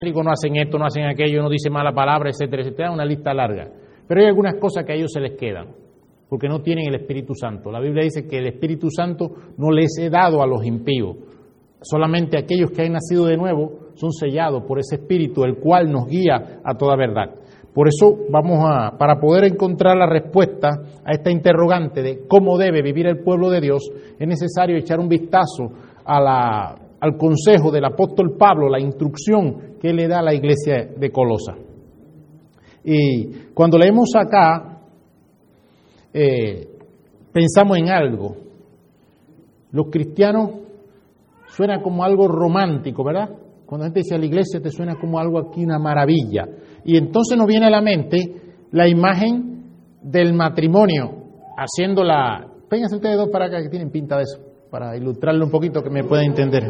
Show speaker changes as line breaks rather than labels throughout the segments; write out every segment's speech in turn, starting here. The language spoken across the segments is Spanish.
no hacen esto, no hacen aquello, no dicen mala palabra, etcétera, etcétera, una lista larga. Pero hay algunas cosas que a ellos se les quedan, porque no tienen el Espíritu Santo. La Biblia dice que el Espíritu Santo no les he dado a los impíos. Solamente aquellos que han nacido de nuevo son sellados por ese Espíritu, el cual nos guía a toda verdad. Por eso para poder encontrar la respuesta a esta interrogante de cómo debe vivir el pueblo de Dios, es necesario echar un vistazo al consejo del apóstol Pablo, la instrucción que él le da a la iglesia de Colosa. Y cuando leemos acá, pensamos en algo. Los cristianos suena como algo romántico, ¿verdad? Cuando la gente dice a la iglesia te suena como algo aquí, una maravilla. Y entonces nos viene a la mente la imagen del matrimonio, haciéndola. Vénganse ustedes dos para acá que tienen pinta de eso, para ilustrarlo un poquito que me puedan entender.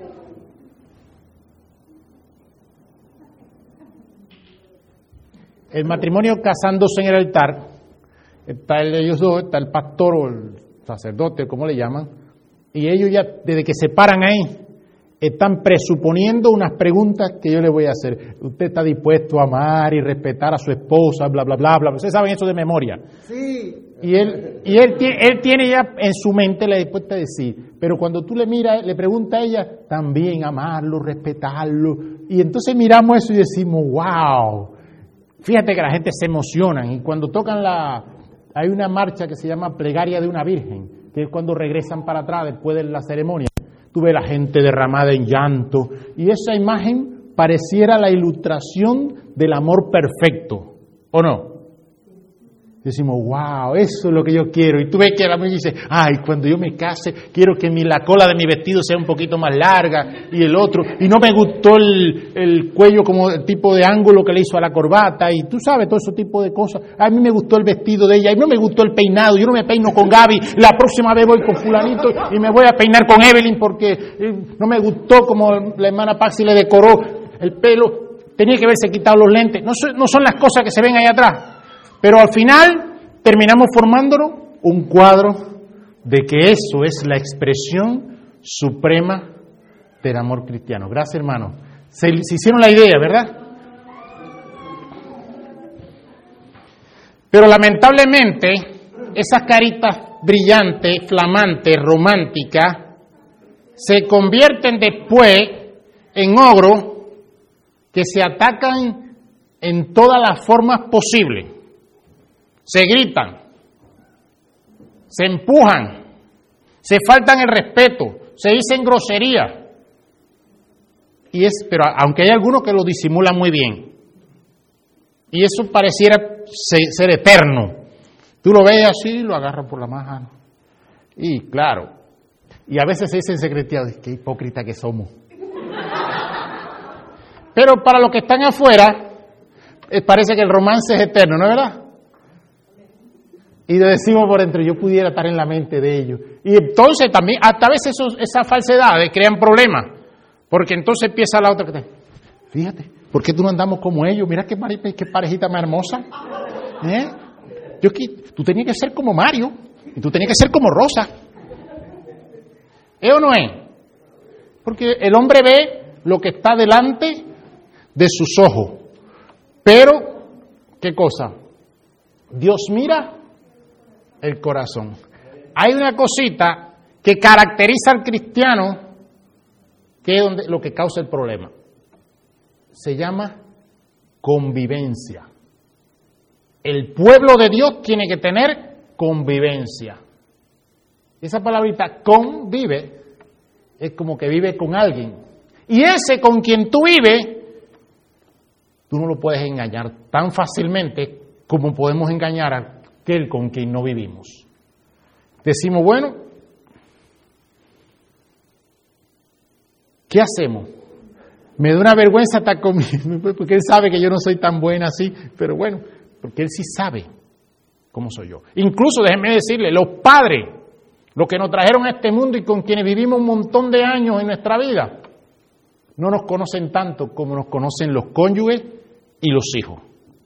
El matrimonio casándose en el altar, está ellos dos, está el pastor o el sacerdote, como le llaman, y ellos ya desde que se paran ahí, están presuponiendo unas preguntas que yo les voy a hacer. ¿Usted está dispuesto a amar y respetar a su esposa, bla, bla, bla, bla? Ustedes saben eso de memoria. Sí. Y él tiene ya en su mente la respuesta de sí, pero cuando tú le miras, le preguntas a ella, también amarlo, respetarlo, y entonces miramos eso y decimos, wow. Fíjate que la gente se emociona y cuando tocan hay una marcha que se llama Plegaria de una Virgen, que es cuando regresan para atrás después de la ceremonia. Tú ves la gente derramada en llanto y esa imagen pareciera la ilustración del amor perfecto, ¿o no? Decimos, wow, eso es lo que yo quiero. Y tú ves que la mujer dice, ay, cuando yo me case, quiero que la cola de mi vestido sea un poquito más larga y el otro. Y no me gustó el cuello como el tipo de ángulo que le hizo a la corbata. Y tú sabes, todo ese tipo de cosas. A mí me gustó el vestido de ella y no me gustó el peinado. Yo no me peino con Gaby. La próxima vez voy con fulanito y me voy a peinar con Evelyn porque no me gustó como la hermana Paxi le decoró el pelo. Tenía que haberse quitado los lentes. No son las cosas que se ven ahí atrás. Pero al final terminamos formándonos un cuadro de que eso es la expresión suprema del amor cristiano. Gracias, hermano. Se hicieron la idea, ¿verdad? Pero lamentablemente, esas caritas brillantes, flamantes, románticas, se convierten después en ogros que se atacan en todas las formas posibles. Se gritan, se empujan, se faltan el respeto, se dicen groserías. Pero aunque hay algunos que lo disimulan muy bien. Y eso pareciera ser eterno. Tú lo ves así, lo agarras por la mano. Y claro, y a veces se dice en secretariado, qué hipócrita que somos. Pero para los que están afuera, parece que el romance es eterno, ¿no es verdad? Y decimos por dentro, yo pudiera estar en la mente de ellos. Y entonces también, hasta a veces esas falsedades crean problemas. Porque entonces empieza la otra que te... Fíjate, ¿por qué tú no andamos como ellos? Mira qué parejita más hermosa. Tú tenías que ser como Mario. Y tú tenías que ser como Rosa. ¿Es o no es? Porque el hombre ve lo que está delante de sus ojos. Pero, ¿qué cosa? Dios mira el corazón. Hay una cosita que caracteriza al cristiano que es lo que causa el problema. Se llama convivencia. El pueblo de Dios tiene que tener convivencia. Esa palabrita convive es como que vive con alguien. Y ese con quien tú vives, tú no lo puedes engañar tan fácilmente como podemos engañar a aquel con quien no vivimos. Decimos, bueno, ¿qué hacemos? Me da una vergüenza estar conmigo, porque él sabe que yo no soy tan buena así, pero bueno, porque él sí sabe cómo soy yo. Incluso, déjenme decirle, los padres, los que nos trajeron a este mundo y con quienes vivimos un montón de años en nuestra vida, no nos conocen tanto como nos conocen los cónyuges y los hijos.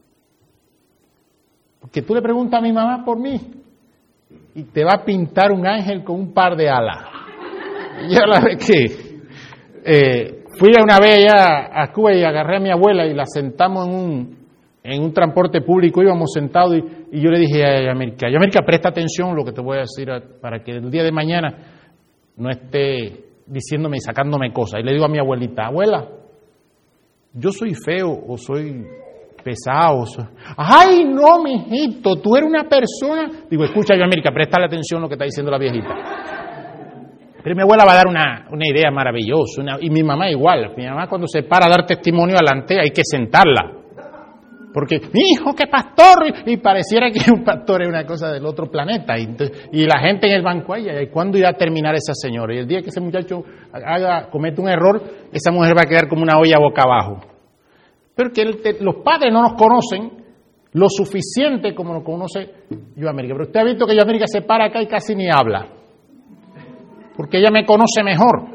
Porque tú le preguntas a mi mamá por mí y te va a pintar un ángel con un par de alas. Y a la vez que Fui una vez allá a Cuba y agarré a mi abuela y la sentamos en un transporte público, íbamos sentados y yo le dije a Yamilka, presta atención lo que te voy a decir para que el día de mañana no esté diciéndome y sacándome cosas. Y le digo a mi abuelita, abuela, yo soy feo o soy pesado. Ay, no, mijito, tú eres una persona. Digo, escucha, Yamilka, presta atención lo que está diciendo la viejita. Pero mi abuela va a dar una idea maravillosa, y mi mamá igual. Mi mamá cuando se para a dar testimonio adelante hay que sentarla. Porque, mi hijo, qué pastor, y pareciera que un pastor es una cosa del otro planeta. Y la gente en el banco, ¿y cuándo irá a terminar esa señora? Y el día que ese muchacho comete un error, esa mujer va a quedar como una olla boca abajo. Pero que los padres no nos conocen lo suficiente como nos conoce Yoamérica. Pero usted ha visto que Yoamérica se para acá y casi ni habla. Porque ella me conoce mejor.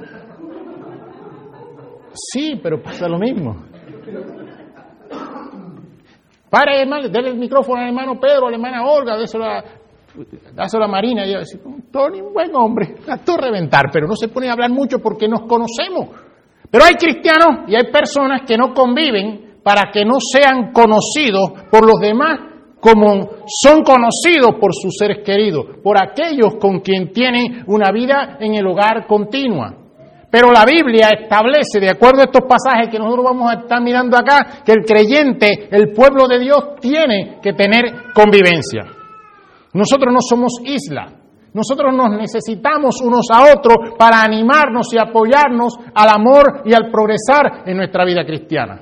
Sí, pero pasa lo mismo. Para, hermano, déle el micrófono al hermano Pedro, a la hermana Olga, dáselo a Marina. Y yo decía, Tony, un buen hombre, a todo reventar, pero no se pone a hablar mucho porque nos conocemos. Pero hay cristianos y hay personas que no conviven para que no sean conocidos por los demás como son conocidos por sus seres queridos, por aquellos con quien tienen una vida en el hogar continua. Pero la Biblia establece, de acuerdo a estos pasajes que nosotros vamos a estar mirando acá, que el creyente, el pueblo de Dios, tiene que tener convivencia. Nosotros no somos isla. Nosotros nos necesitamos unos a otros para animarnos y apoyarnos al amor y al progresar en nuestra vida cristiana.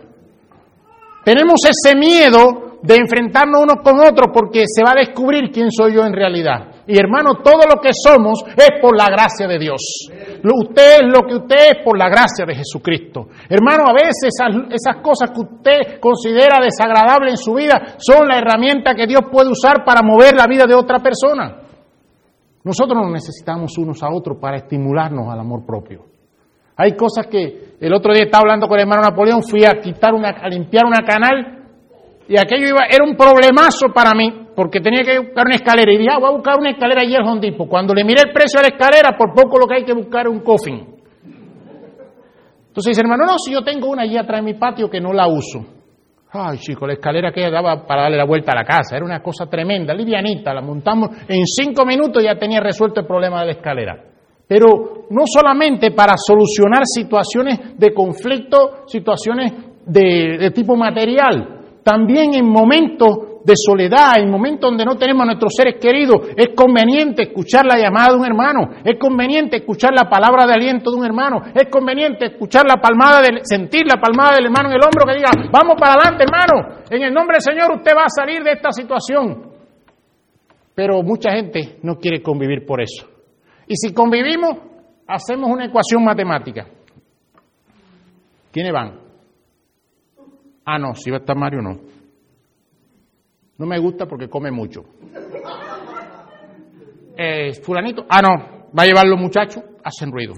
Tenemos ese miedo de enfrentarnos unos con otros porque se va a descubrir quién soy yo en realidad. Y hermano, todo lo que somos es por la gracia de Dios. Usted es lo que usted es por la gracia de Jesucristo. Hermano, a veces esas cosas que usted considera desagradables en su vida son la herramienta que Dios puede usar para mover la vida de otra persona. Nosotros nos necesitamos unos a otros para estimularnos al amor propio. Hay cosas que el otro día estaba hablando con el hermano Napoleón, fui a limpiar una canal y aquello era un problemazo para mí porque tenía que buscar una escalera y dije, voy a buscar una escalera allí al Home Depot. Cuando le miré el precio de la escalera, por poco lo que hay que buscar es un coffin. Entonces dice, hermano, no, si yo tengo una allí atrás de mi patio que no la uso. Ay, chico, la escalera que daba para darle la vuelta a la casa, era una cosa tremenda, livianita, la montamos en 5 minutos y ya tenía resuelto el problema de la escalera. Pero no solamente para solucionar situaciones de conflicto, situaciones de tipo material, también en momentos de soledad, en momentos donde no tenemos a nuestros seres queridos, es conveniente escuchar la llamada de un hermano, es conveniente escuchar la palabra de aliento de un hermano, es conveniente escuchar sentir la palmada del hermano en el hombro que diga, vamos para adelante hermano, en el nombre del Señor usted va a salir de esta situación. Pero mucha gente no quiere convivir por eso. Y si convivimos, hacemos una ecuación matemática. ¿Quiénes van? Ah, no, si va a estar Mario, no. No me gusta porque come mucho. Fulanito, no, va a llevar los muchachos, hacen ruido.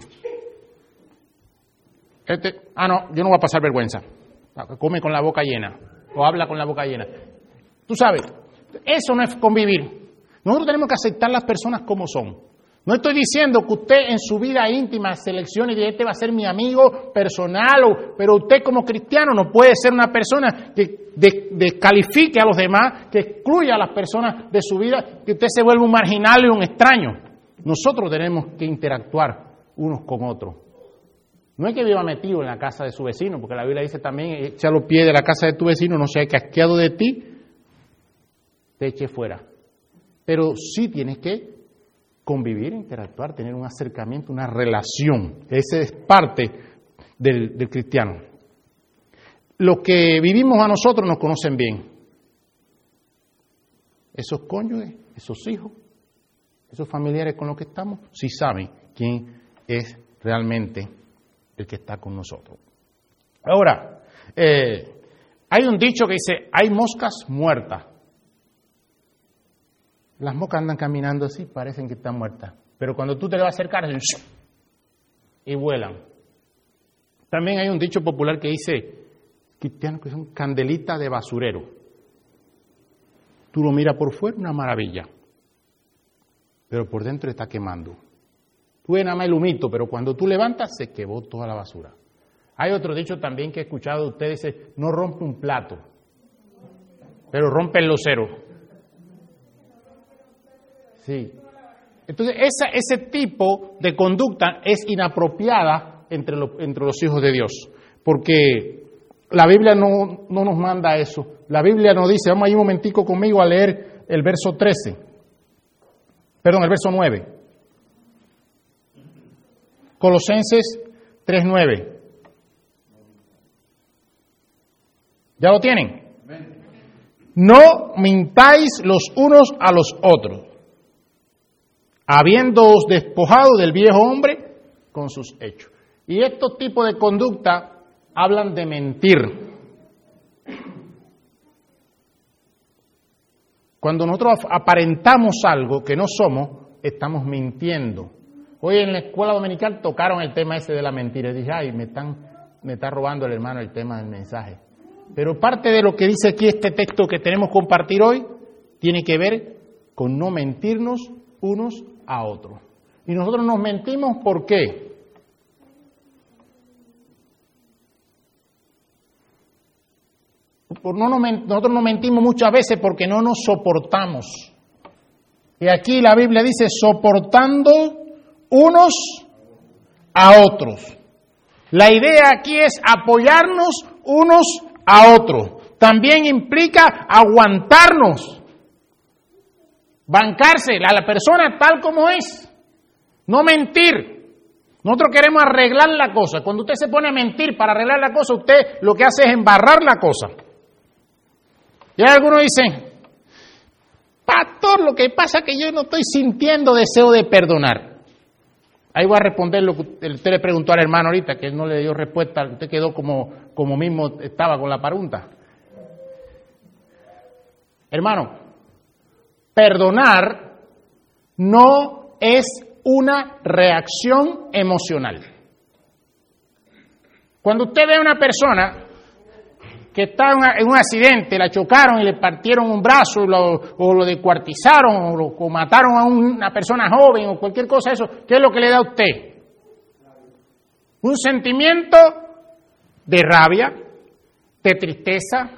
No, yo no voy a pasar vergüenza. Come con la boca llena, o habla con la boca llena. Tú sabes, eso no es convivir. Nosotros tenemos que aceptar las personas como son. No estoy diciendo que usted en su vida íntima seleccione y este va a ser mi amigo personal, pero usted como cristiano no puede ser una persona que descalifique a los demás, que excluya a las personas de su vida, que usted se vuelva un marginal y un extraño. Nosotros tenemos que interactuar unos con otros. No es que viva metido en la casa de su vecino, porque la Biblia dice también, echa los pies de la casa de tu vecino, no sea que asqueado de ti, te eche fuera. Pero sí tienes que convivir, interactuar, tener un acercamiento, una relación. Esa es parte del cristiano. Los que vivimos a nosotros nos conocen bien. Esos cónyuges, esos hijos, esos familiares con los que estamos, sí saben quién es realmente el que está con nosotros. Ahora, hay un dicho que dice, hay moscas muertas. Las moscas andan caminando así, parecen que están muertas. Pero cuando tú te le vas a acercar, y vuelan. También hay un dicho popular que dice, cristianos que son candelitas de basurero. Tú lo miras por fuera, una maravilla. Pero por dentro está quemando. Tú ves nada más el humito, pero cuando tú levantas, se quemó toda la basura. Hay otro dicho también que he escuchado de ustedes, dice, no rompe un plato, pero rompe el losero. Sí. Entonces, ese tipo de conducta es inapropiada entre los hijos de Dios, porque la Biblia no nos manda eso. La Biblia nos dice, vamos ahí un momentico conmigo a leer el verso 9. Colosenses 3:9. ¿Ya lo tienen? No mintáis los unos a los otros, habiéndoos despojado del viejo hombre con sus hechos. Y estos tipos de conducta hablan de mentir. Cuando nosotros aparentamos algo que no somos, estamos mintiendo. Hoy en la escuela dominical tocaron el tema ese de la mentira. Y dije, ay, me está robando el hermano el tema del mensaje. Pero parte de lo que dice aquí este texto que tenemos que compartir hoy tiene que ver con no mentirnos unos a otros. Y nosotros nos mentimos, ¿por qué? Nosotros nos mentimos muchas veces porque no nos soportamos. Y aquí la Biblia dice, soportando unos a otros. La idea aquí es apoyarnos unos a otros. También implica aguantarnos, bancarse a la persona tal como es, no mentir. Nosotros queremos arreglar la cosa. Cuando usted se pone a mentir para arreglar la cosa, usted lo que hace es embarrar la cosa. Y algunos dicen, pastor, lo que pasa es que yo no estoy sintiendo deseo de perdonar. Ahí voy a responder lo que usted le preguntó al hermano ahorita, que él no le dio respuesta, usted quedó como mismo estaba con la pregunta. Hermano, perdonar no es una reacción emocional. Cuando usted ve a una persona que está en un accidente, la chocaron y le partieron un brazo o lo descuartizaron o mataron a una persona joven o cualquier cosa de eso, ¿qué es lo que le da a usted? Un sentimiento de rabia, de tristeza,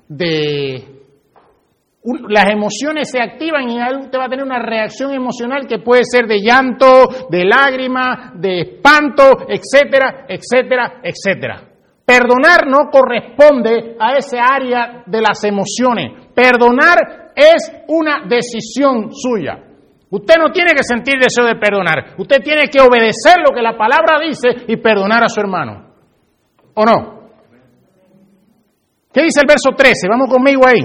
las emociones se activan y usted va a tener una reacción emocional que puede ser de llanto, de lágrima, de espanto, etcétera, etcétera, etcétera. Perdonar no corresponde a esa área de las emociones. Perdonar es una decisión suya. Usted no tiene que sentir deseo de perdonar. Usted tiene que obedecer lo que la palabra dice y perdonar a su hermano. ¿O no? ¿Qué dice el verso 13? Vamos conmigo ahí.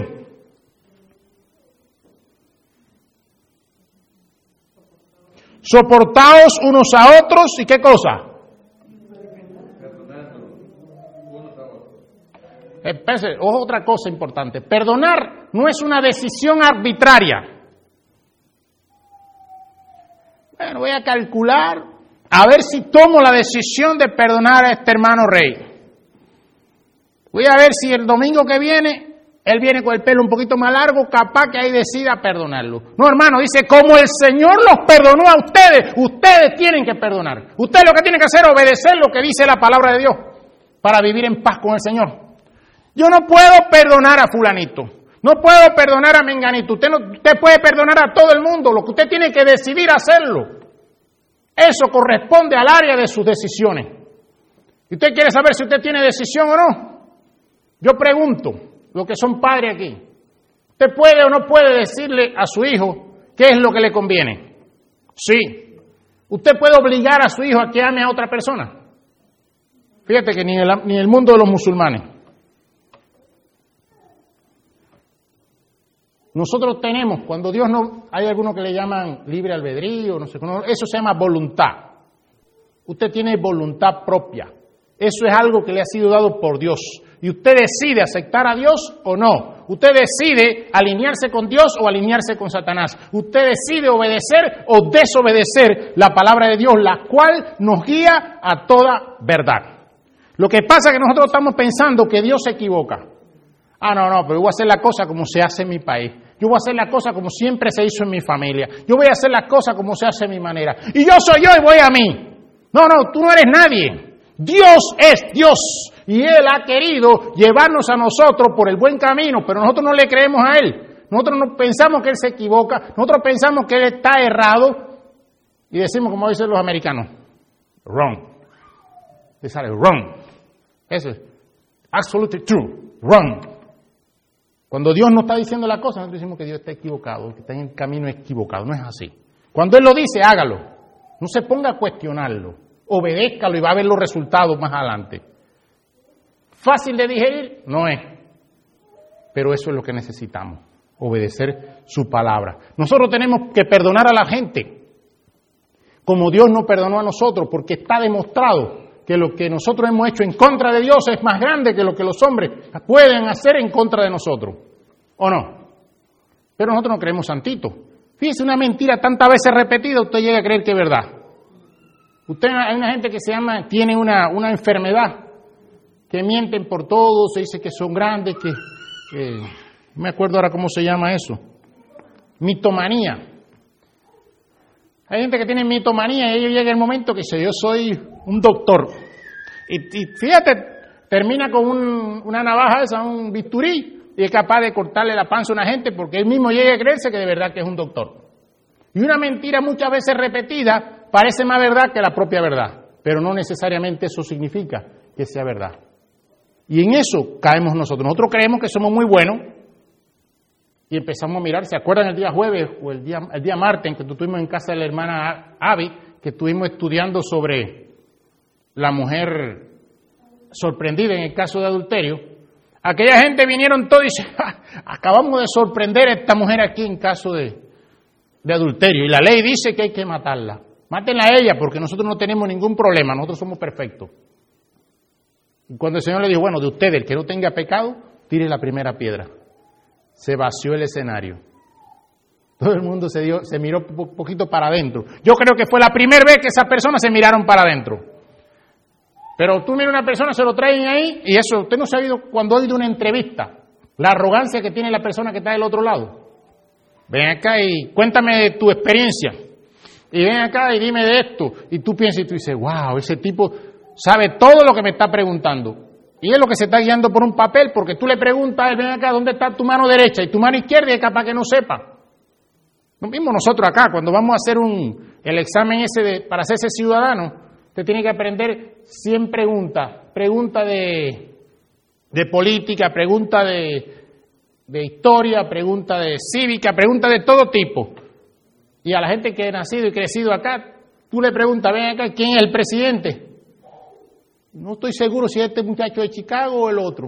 Soportaos unos a otros y ¿qué cosa? Ojo, otra cosa importante. Perdonar no es una decisión arbitraria. Bueno, voy a calcular a ver si tomo la decisión de perdonar a este hermano Rey. Voy a ver si el domingo que viene, él viene con el pelo un poquito más largo, capaz que ahí decida perdonarlo. No, hermano, dice, como el Señor los perdonó a ustedes, ustedes tienen que perdonar. Usted lo que tiene que hacer es obedecer lo que dice la palabra de Dios para vivir en paz con el Señor. Yo no puedo perdonar a fulanito, no puedo perdonar a menganito. Usted puede perdonar a todo el mundo, lo que usted tiene que decidir hacerlo. Eso corresponde al área de sus decisiones. ¿Y usted quiere saber si usted tiene decisión o no? Yo pregunto, los que son padres aquí, ¿usted puede o no puede decirle a su hijo qué es lo que le conviene? Sí. ¿Usted puede obligar a su hijo a que ame a otra persona? Fíjate que ni el mundo de los musulmanes. Nosotros tenemos, cuando Dios no, hay algunos que le llaman libre albedrío, no sé, eso se llama voluntad. Usted tiene voluntad propia. Eso es algo que le ha sido dado por Dios. Y usted decide aceptar a Dios o no. Usted decide alinearse con Dios o alinearse con Satanás. Usted decide obedecer o desobedecer la palabra de Dios, la cual nos guía a toda verdad. Lo que pasa es que nosotros estamos pensando que Dios se equivoca. No, pero yo voy a hacer la cosa como se hace en mi país. Yo voy a hacer la cosa como siempre se hizo en mi familia. Yo voy a hacer la cosa como se hace a mi manera. Y yo soy yo y voy a mí. No, tú no eres nadie. Dios es Dios y Él ha querido llevarnos a nosotros por el buen camino, pero nosotros no le creemos a Él. Nosotros no pensamos que Él se equivoca, nosotros pensamos que Él está errado y decimos, como dicen los americanos, wrong. Le sale wrong. Eso es absolutely true, wrong. Cuando Dios nos está diciendo la cosa, nosotros decimos que Dios está equivocado, que está en el camino equivocado. No es así. Cuando Él lo dice, hágalo. No se ponga a cuestionarlo. Obedézcalo y va a ver los resultados más adelante. ¿Fácil de digerir? No es. Pero eso es lo que necesitamos, obedecer su palabra. Nosotros tenemos que perdonar a la gente, como Dios nos perdonó a nosotros, porque está demostrado que lo que nosotros hemos hecho en contra de Dios es más grande que lo que los hombres pueden hacer en contra de nosotros. ¿O no? Pero nosotros no creemos santitos. Fíjese, una mentira tantas veces repetida, usted llega a creer que es verdad. Hay una gente que tiene una enfermedad, que mienten por todo, se dice que son grandes, no me acuerdo ahora cómo se llama eso. Mitomanía. Hay gente que tiene mitomanía y ellos llega el momento que dice, yo soy un doctor. Y fíjate, termina con una navaja esa, un bisturí, y es capaz de cortarle la panza a una gente porque él mismo llega a creerse que de verdad que es un doctor. Y una mentira muchas veces repetida parece más verdad que la propia verdad, pero no necesariamente eso significa que sea verdad. Y en eso caemos nosotros. Nosotros creemos que somos muy buenos y empezamos a mirar. ¿Se acuerdan el día jueves o el día martes en que estuvimos en casa de la hermana Abby, que estuvimos estudiando sobre la mujer sorprendida en el caso de adulterio? Aquella gente vinieron todos y dice, acabamos de sorprender a esta mujer aquí en caso de adulterio. Y la ley dice que hay que matarla. Mátenla a ella porque nosotros no tenemos ningún problema, nosotros somos perfectos. Y cuando el Señor le dijo, bueno, de ustedes, el que no tenga pecado, tire la primera piedra. Se vació el escenario. Todo el mundo se miró un poquito para adentro. Yo creo que fue la primera vez que esas personas se miraron para adentro. Pero tú miras a una persona, se lo traen ahí, y eso, usted no se ha oído cuando oído una entrevista, la arrogancia que tiene la persona que está del otro lado. Ven acá y cuéntame de tu experiencia. Y ven acá y dime de esto. Y tú piensas y tú dices, wow, ese tipo sabe todo lo que me está preguntando. Y es lo que se está guiando por un papel, porque tú le preguntas a él, ven acá, ¿dónde está tu mano derecha? Y tu mano izquierda, y es capaz que no sepa. Lo mismo nosotros acá, cuando vamos a hacer el examen ese para hacerse ciudadano, usted tiene que aprender 100 preguntas. Pregunta de política, pregunta de historia, pregunta de cívica, pregunta de todo tipo. Y a la gente que ha nacido y crecido acá, tú le preguntas, ven acá, ¿quién es el presidente? No estoy seguro si es este muchacho de Chicago o el otro.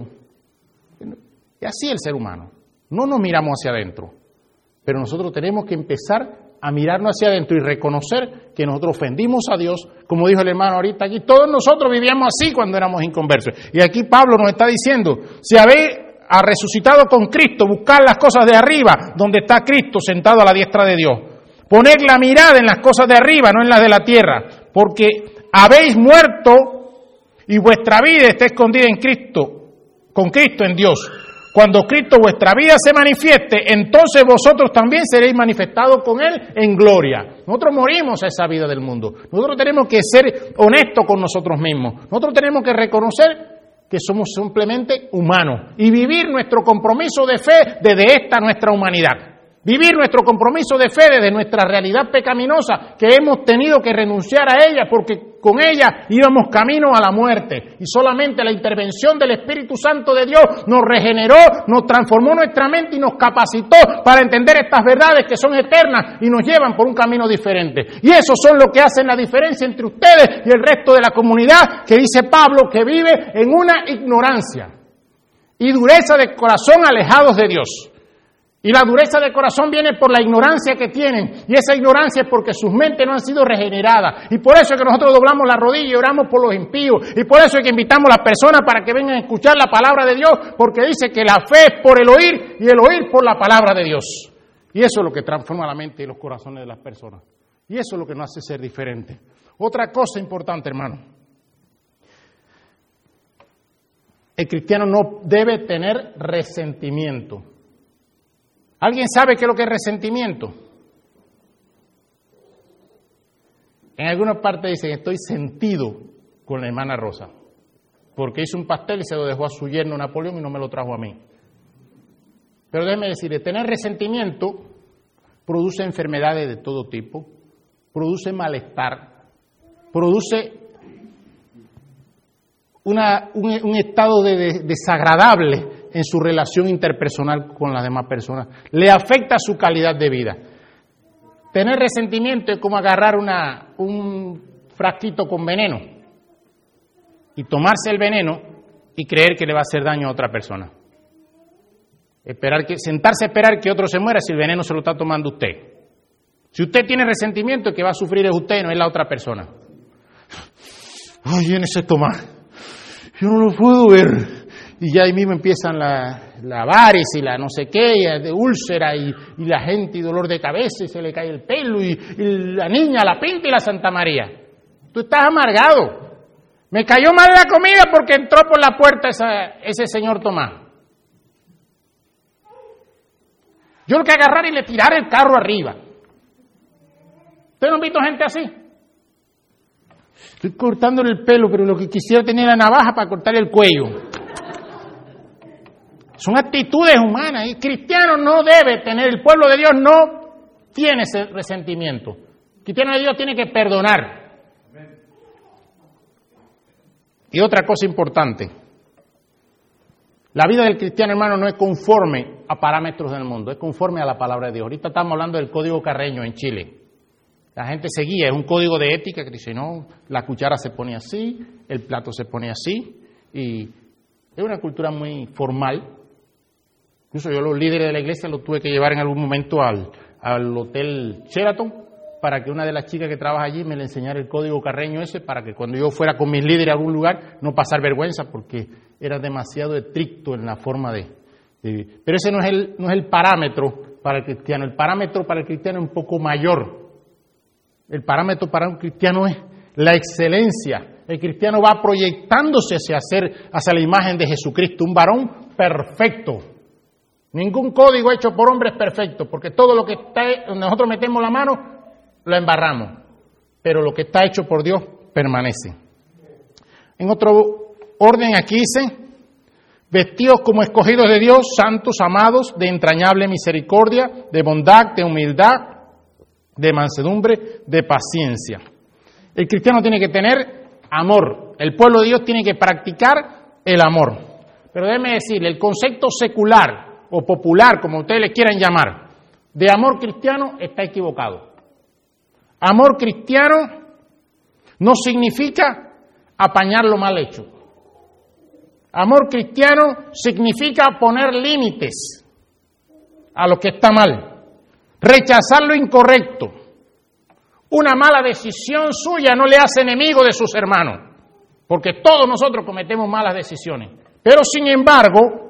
Y así es el ser humano. No nos miramos hacia adentro. Pero nosotros tenemos que empezar a mirarnos hacia adentro y reconocer que nosotros ofendimos a Dios, como dijo el hermano ahorita aquí. Todos nosotros vivíamos así cuando éramos inconversos. Y aquí Pablo nos está diciendo, si habéis resucitado con Cristo, buscar las cosas de arriba, donde está Cristo sentado a la diestra de Dios. Poner la mirada en las cosas de arriba, no en las de la tierra, porque habéis muerto y vuestra vida está escondida en Cristo, con Cristo en Dios. Cuando Cristo vuestra vida se manifieste, entonces vosotros también seréis manifestados con Él en gloria. Nosotros morimos a esa vida del mundo. Nosotros tenemos que ser honestos con nosotros mismos. Nosotros tenemos que reconocer que somos simplemente humanos y vivir nuestro compromiso de fe desde esta nuestra humanidad. Vivir nuestro compromiso de fe desde nuestra realidad pecaminosa, que hemos tenido que renunciar a ella porque con ella íbamos camino a la muerte. Y solamente la intervención del Espíritu Santo de Dios nos regeneró, nos transformó nuestra mente y nos capacitó para entender estas verdades que son eternas y nos llevan por un camino diferente. Y eso son lo que hacen la diferencia entre ustedes y el resto de la comunidad, que dice Pablo, que vive en una ignorancia y dureza de corazón alejados de Dios. Y la dureza de corazón viene por la ignorancia que tienen. Y esa ignorancia es porque sus mentes no han sido regeneradas. Y por eso es que nosotros doblamos la rodilla y oramos por los impíos. Y por eso es que invitamos a las personas para que vengan a escuchar la palabra de Dios. Porque dice que la fe es por el oír y el oír por la palabra de Dios. Y eso es lo que transforma la mente y los corazones de las personas. Y eso es lo que nos hace ser diferentes. Otra cosa importante, hermano. El cristiano no debe tener resentimiento. ¿Alguien sabe qué es lo que es resentimiento? En algunas partes dicen, estoy sentido con la hermana Rosa, porque hizo un pastel y se lo dejó a su yerno Napoleón y no me lo trajo a mí. Pero déjeme decirle, tener resentimiento produce enfermedades de todo tipo, produce malestar, produce un estado desagradable en su relación interpersonal con las demás personas, le afecta su calidad de vida. Tener resentimiento es como agarrar un frasquito con veneno y tomarse el veneno y creer que le va a hacer daño a otra persona. Sentarse a esperar que otro se muera si el veneno se lo está tomando usted. Si usted tiene resentimiento, el que va a sufrir es usted, no es la otra persona. Ay, viene ese tomar. Yo no lo puedo ver. Y ya ahí mismo empiezan la varices y la no sé qué, y de úlcera, y la gente y dolor de cabeza, y se le cae el pelo, y la niña, la Pinta y la Santa María. Tú estás amargado. Me cayó mal la comida porque entró por la puerta ese señor Tomás. Yo lo que agarrar y le tirar el carro arriba. ¿Ustedes no han visto gente así? Estoy cortándole el pelo, pero lo que quisiera tener la navaja para cortarle el cuello. Son actitudes humanas y cristiano no debe tener, el pueblo de Dios no tiene ese resentimiento. El cristiano de Dios tiene que perdonar. Y otra cosa importante, la vida del cristiano, hermano, no es conforme a parámetros del mundo, es conforme a la palabra de Dios. Ahorita estamos hablando del Código Carreño en Chile. La gente se guía, es un código de ética que dice, no, la cuchara se pone así, el plato se pone así, y es una cultura muy formal. Incluso yo los líderes de la iglesia los tuve que llevar en algún momento al hotel Sheraton para que una de las chicas que trabaja allí me le enseñara el código carreño ese para que cuando yo fuera con mis líderes a algún lugar no pasar vergüenza porque era demasiado estricto en la forma de vivir. Pero ese no es el parámetro para el cristiano. El parámetro para el cristiano es un poco mayor. El parámetro para un cristiano es la excelencia. El cristiano va proyectándose hacia la imagen de Jesucristo, un varón perfecto. Ningún código hecho por hombre es perfecto, porque todo lo que nosotros metemos la mano, lo embarramos. Pero lo que está hecho por Dios permanece. En otro orden aquí dice, vestidos como escogidos de Dios, santos, amados, de entrañable misericordia, de bondad, de humildad, de mansedumbre, de paciencia. El cristiano tiene que tener amor. El pueblo de Dios tiene que practicar el amor. Pero déjeme decirle, el concepto secular o popular, como ustedes le quieran llamar, de amor cristiano está equivocado. Amor cristiano no significa apañar lo mal hecho. Amor cristiano significa poner límites a lo que está mal, rechazar lo incorrecto. Una mala decisión suya no le hace enemigo de sus hermanos, porque todos nosotros cometemos malas decisiones. Pero sin embargo,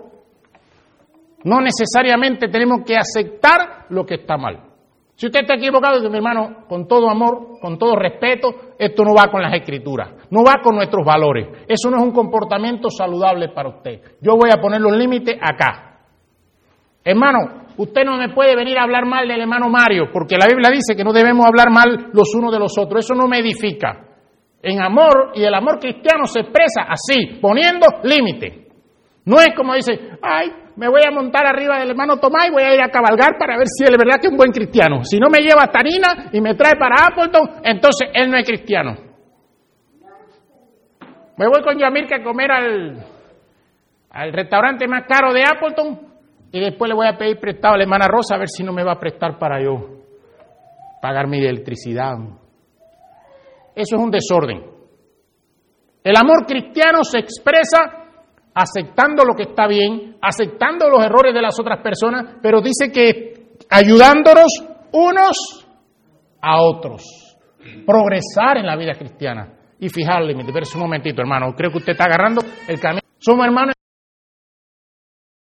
no necesariamente tenemos que aceptar lo que está mal. Si usted está equivocado, mi hermano, con todo amor, con todo respeto, esto no va con las Escrituras, no va con nuestros valores. Eso no es un comportamiento saludable para usted. Yo voy a poner los límites acá. Hermano, usted no me puede venir a hablar mal del hermano Mario, porque la Biblia dice que no debemos hablar mal los unos de los otros. Eso no me edifica. En amor, y el amor cristiano se expresa así, poniendo límites. No es como dice, ay, me voy a montar arriba del hermano Tomás y voy a ir a cabalgar para ver si es verdad que es un buen cristiano. Si no me lleva hasta Tarina y me trae para Appleton, entonces él no es cristiano. Me voy con Yamir a comer al restaurante más caro de Appleton y después le voy a pedir prestado a la hermana Rosa a ver si no me va a prestar para yo pagar mi electricidad. Eso es un desorden. El amor cristiano se expresa aceptando lo que está bien, aceptando los errores de las otras personas, pero dice que ayudándonos unos a otros, progresar en la vida cristiana y fijar límites. Pero un momentito, hermano, creo que usted está agarrando el camino. Somos hermanos.